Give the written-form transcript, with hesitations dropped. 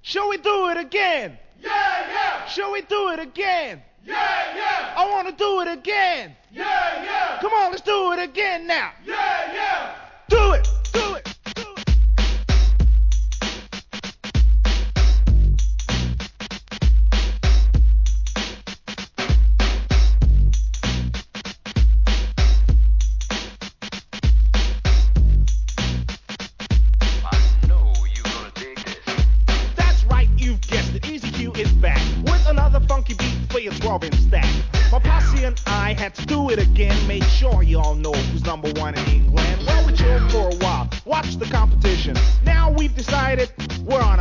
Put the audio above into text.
Shall we do it again? Yeah, yeah. Shall we do it again? Yeah, yeah. I want to do it again. Yeah, yeah. Come on, let's do it again now. Yeah, yeah. Do it, do it, do it. I know you're gonna dig this. That's right, you've guessed it. Easy Q is back with another funky beat for your 12-inch stack. My posse and I had to do it again. Make sure you all know who's number one in England. Well, we chilled for a while, watched the competition. Now we've decided we're on